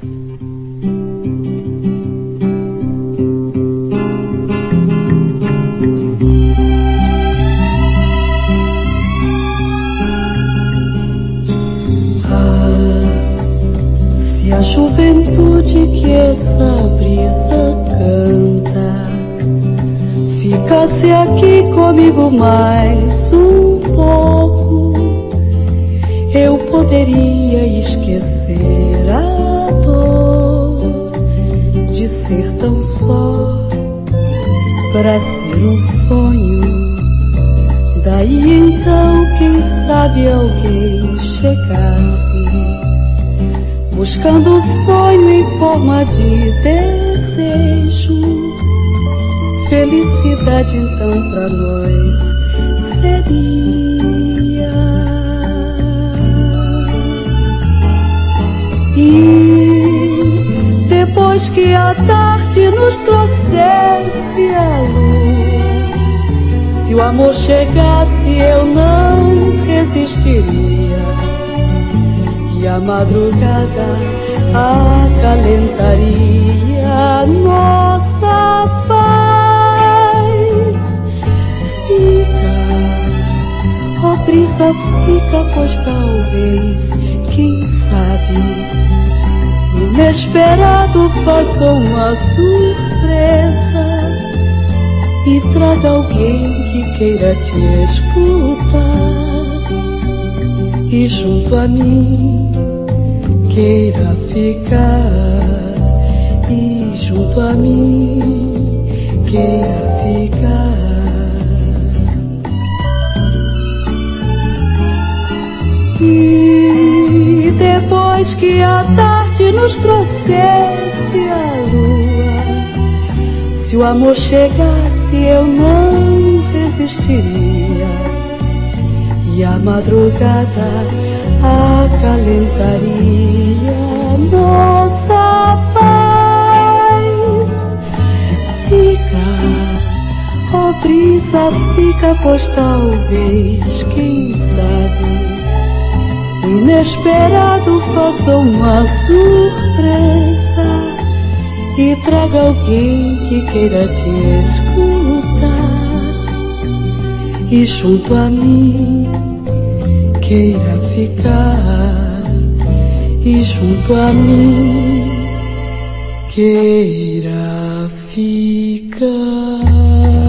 Se a juventude que essa brisa canta ficasse aqui comigo mais um pouco, eu poderia esquecer a dor de ser tão só para ser um sonho. Daí então, quem sabe alguém chegasse buscando o sonho em forma de desejo. Felicidade então pra nós seria. E depois que a tarde nos trouxesse a lua, se o amor chegasse eu não resistiria, e a madrugada acalentaria nossa paz. Fica, ó brisa, fica, pois talvez, quem sabe, inesperado faça uma surpresa e traga alguém que queira te escutar e junto a mim queira ficar, e junto a mim queira ficar. E depois que a tarde nos trouxesse a lua, se o amor chegasse eu não resistiria, e a madrugada acalentaria nossa paz. Fica, ó brisa, fica, pois talvez, quem sabe, o inesperado faça uma surpresa e traga alguém que queira te escutar e junto a mim queira ficar, e junto a mim queira ficar.